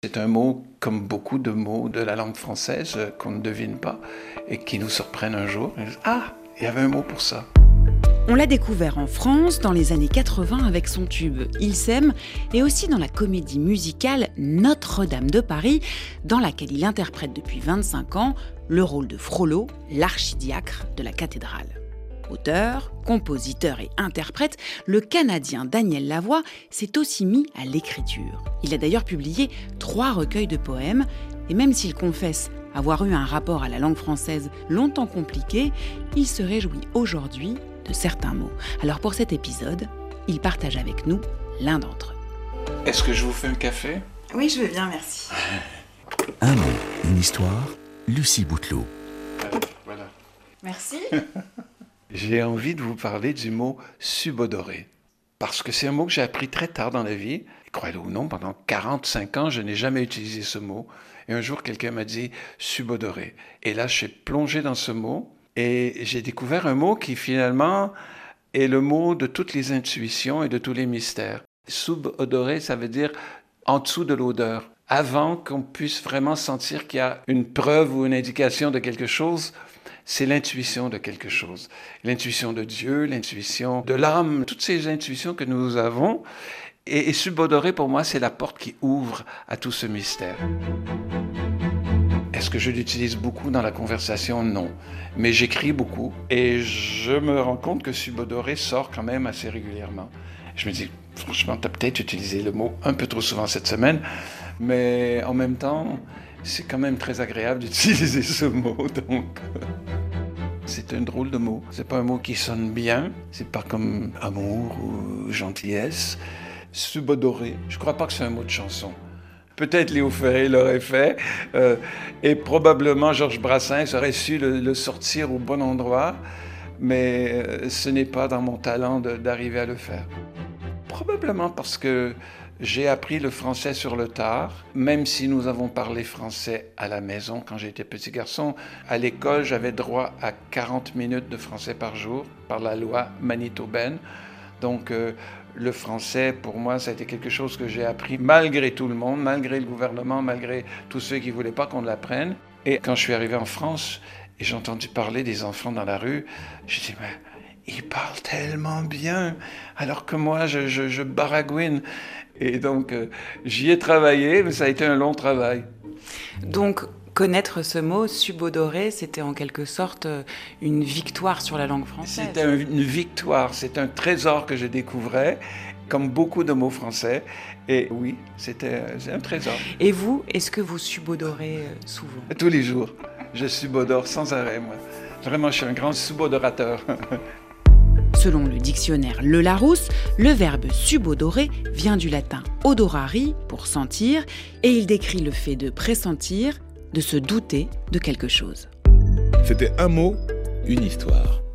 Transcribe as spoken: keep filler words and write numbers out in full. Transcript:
C'est un mot comme beaucoup de mots de la langue française qu'on ne devine pas et qui nous surprennent un jour. Ah, il y avait un mot pour ça. On l'a découvert en France dans les années quatre-vingts avec son tube « Il s'aime » et aussi dans la comédie musicale Notre-Dame de Paris, dans laquelle il interprète depuis vingt-cinq ans le rôle de Frollo, l'archidiacre de la cathédrale. Auteur, compositeur et interprète, le Canadien Daniel Lavoie s'est aussi mis à l'écriture. Il a d'ailleurs publié trois recueils de poèmes et même s'il confesse avoir eu un rapport à la langue française longtemps compliqué, il se réjouit aujourd'hui de certains mots. Alors pour cet épisode, il partage avec nous l'un d'entre eux. Est-ce que je vous fais un café ? Oui, je veux bien, merci. Un mot, une histoire, Lucie Bouteloup. Voilà. Merci. J'ai envie de vous parler du mot subodoré. Parce que c'est un mot que j'ai appris très tard dans la vie. Croyez-le ou non, pendant quarante-cinq ans, je n'ai jamais utilisé ce mot. Et un jour, quelqu'un m'a dit subodoré. Et là, je suis plongé dans ce mot. Et j'ai découvert un mot qui finalement est le mot de toutes les intuitions et de tous les mystères. Subodoré, ça veut dire en dessous de l'odeur. Avant qu'on puisse vraiment sentir qu'il y a une preuve ou une indication de quelque chose, c'est l'intuition de quelque chose. L'intuition de Dieu, l'intuition de l'âme, toutes ces intuitions que nous avons. Et, et subodoré, pour moi, c'est la porte qui ouvre à tout ce mystère. Est-ce que je l'utilise beaucoup dans la conversation? Non. Mais j'écris beaucoup et je me rends compte que subodoré sort quand même assez régulièrement. Je me dis, franchement, tu as peut-être utilisé le mot un peu trop souvent cette semaine, mais en même temps, c'est quand même très agréable d'utiliser ce mot, donc c'est un drôle de mot. C'est pas un mot qui sonne bien, c'est pas comme amour ou gentillesse. Subodoré, je crois pas que c'est un mot de chanson. Peut-être Léo Ferré l'aurait fait, euh, et probablement Georges Brassens aurait su le, le sortir au bon endroit, mais euh, ce n'est pas dans mon talent de, d'arriver à le faire. Probablement parce que j'ai appris le français sur le tard, même si nous avons parlé français à la maison quand j'étais petit garçon. À l'école, j'avais droit à quarante minutes de français par jour par la loi manitobaine. Donc euh, le français, pour moi, ça a été quelque chose que j'ai appris malgré tout le monde, malgré le gouvernement, malgré tous ceux qui ne voulaient pas qu'on l'apprenne. Et quand je suis arrivé en France et j'ai entendu parler des enfants dans la rue, j'ai dit, mais ils parlent tellement bien, alors que moi, je, je, je baragouine. Et donc, euh, j'y ai travaillé, mais ça a été un long travail. Donc, connaître ce mot, subodoré, c'était en quelque sorte une victoire sur la langue française. C'était un, une victoire, c'est un trésor que je découvrais, comme beaucoup de mots français. Et oui, c'était c'est un trésor. Et vous, est-ce que vous subodorez souvent ? Tous les jours. Je subodore sans arrêt, moi. Vraiment, je suis un grand subodorateur. Selon le dictionnaire Le Larousse, le verbe subodorer vient du latin odorari, pour sentir, et il décrit le fait de pressentir, de se douter de quelque chose. C'était un mot, une histoire.